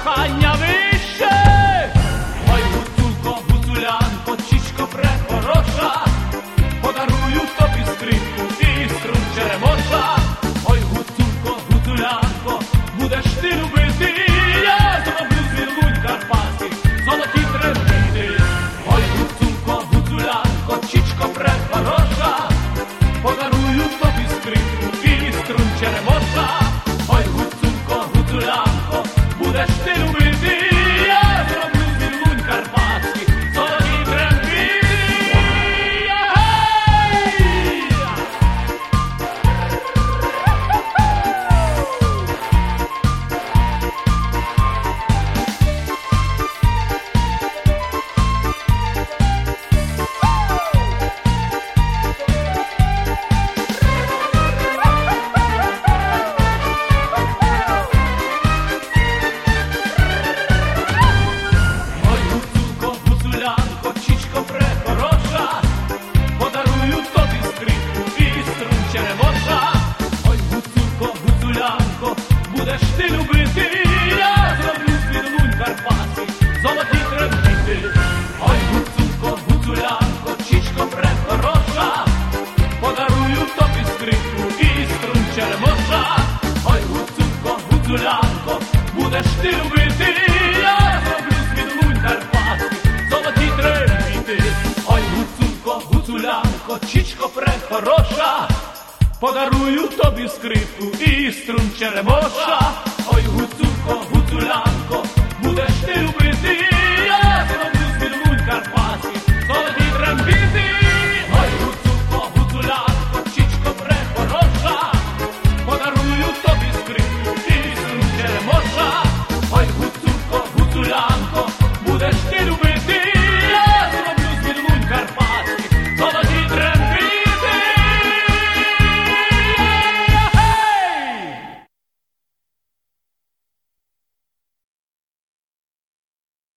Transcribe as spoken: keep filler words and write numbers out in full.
кохання вище. Ой, гуцулко, гуцулянко, чічко прехороша, подарую тобі скрипку і струн черемоша. Ой, гуцулко, гуцулянко, будеш ти любити, я зроблю звілунь карпатський, золоті трембіти. Ой, гуцулко, гуцулянко, чічко прехороша, подарую тобі скрипку і струн черемоша. Ой, гуцулко, гуцулянко, будеш ти любити, я зроблю звілунь карпатський, золоті трембіти. Будеш ти любити, я зроблю звілунь карпатський, золоті трембіти. Ой, гуцулко, гуцулянко, чічко прехороша, подарую тобі скрипку і струн черемоша. Ой, гуцулко, гуцулянко, будеш ти любити, я зроблю звілунь карпатський, золоті трембіти. Ой, гуцулко, гуцулянко, чічко прехороша, подарую тобі скрипку і струн черемоша. Ой, гуцулко, гуцулянко, будеш ти любити,